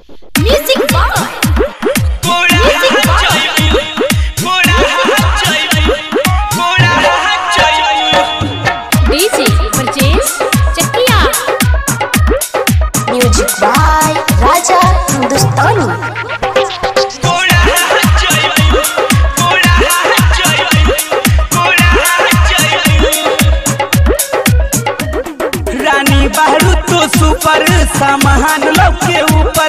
Music boy. DJ Brajesh Chakia. Music by Raja Hindustani. रानी बहरू तो super सामान लौके ऊपर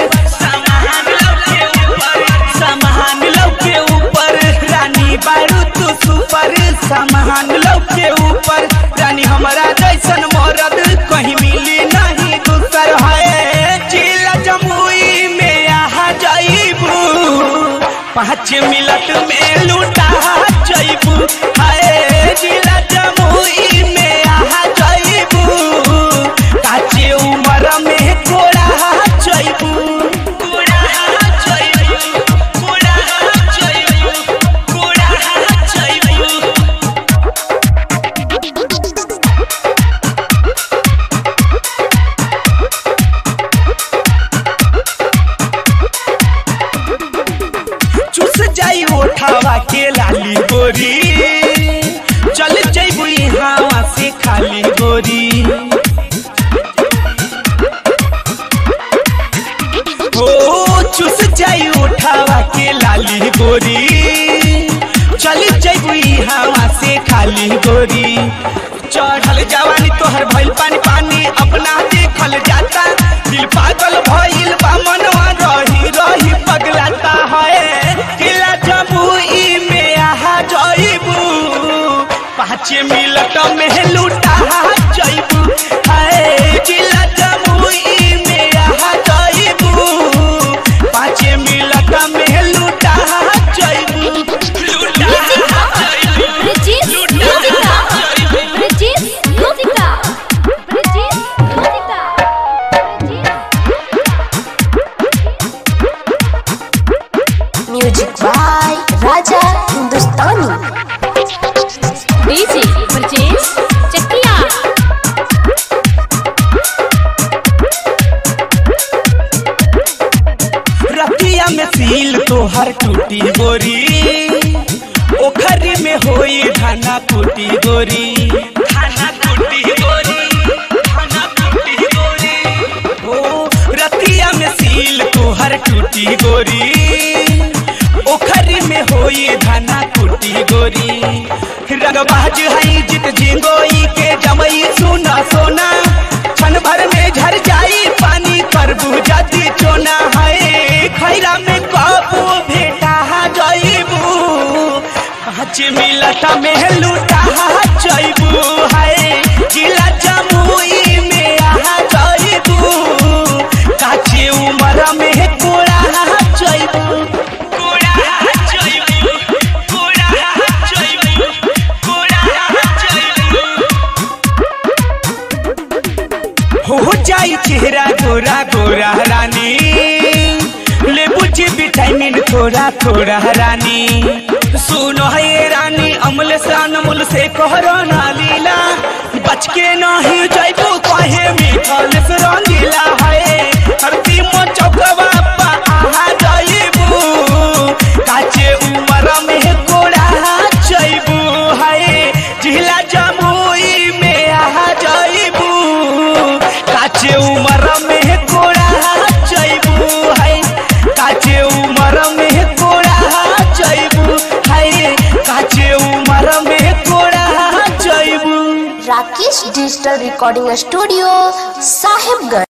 सामान लौके ऊपर रानी बहरू तो सुपर सामान लौके ऊपर रानी हमारा जैसन मरद कहीं मिली नहीं दूसर है जिला जमुई में आ जाइबू 5 मिनट में लुटा जाइबू है जिला जमुई में आ जाइबू काचे उमर में कोड़ा जाइबू चुस जाई उठावा के लाली गोरी चल जइबू हवा से खाली गोरी ओ चुस जाई उठावा के लाली गोरी चल जइबू हवा से खाली गोरी चढ़ल जवानी तोहर भइल पानी पानी अपना देखल जाता दिल पागल भइल बा मनवा रही रही पगलाता है किला जमुई में आ जाइबू 5 मिनट में लुटा जाइबू है किला जमुई में आ जाइबू 5 मिनट में लुटा जाइबू Brajesh Musica. Brajesh Musica. Brajesh Musica. Music by Raja Hindustani. DJ Brajesh Chakia. रतिया में सील तोहर टूटी गोरी ओखरी में होई धाना टूटी गोरी धाना टूटी गोरी धाना टूटी गोरी ओ रतिया में सील तोहर टूटी गोरी ओखरी में होई धाना टूटी गोरी रगबाज है जित झिंगोई के जमई सुना सोना क्षण भर में झर जाई पानी कर बुझाती चोना है खैरा में कबू भेटा जाइबू 5 मिनट में लुटा जाइबू है जिला जमुई में आ जाइबू काचे उमर में कोड़ा जाइबू हो जाई चेहरा गोरा गोरा रानी ले बुझी विटामिन थोड़ा थोड़ा रानी सुनो है रानी अमल से अनमोल से कहरो ना लीला बच के नहीं जाइबू कहे मिठल से रंगीला है धरती मो चौकवा पा आ जाइबू काचे उमर में कोड़ा जाइबू है जिला जमुई में आ जाइबू काचे उमर में कोड़ा जाइबू है काचे उमर में कोड़ा जाइबू है काचे उमर में कोड़ा जाइबू Rakesh Digital Recording Studio, Sahibganj.